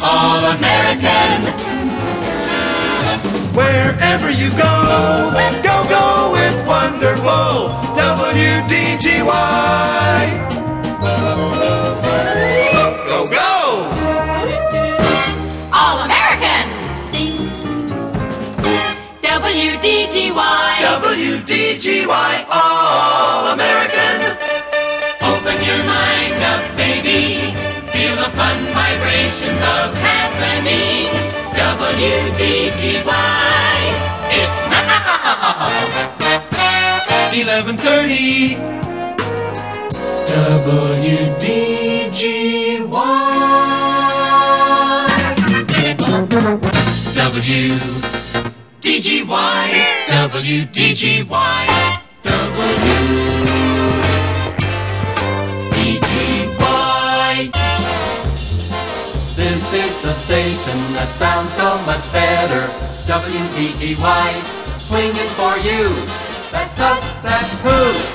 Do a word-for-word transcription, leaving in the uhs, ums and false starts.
All-American. Wherever you go, go, go with wonderful W D G Y. Go, go! All-American. W D G Y. W D G Y, All-American. Open your mind up, baby. Feel the fun vibrations of happening. W D G Y. It's now. eleven thirty. W D G Y. W D G Y. W D G Y. W D G Y. This is the station that sounds so much better. W D G Y, swinging for you. That's us, that's who.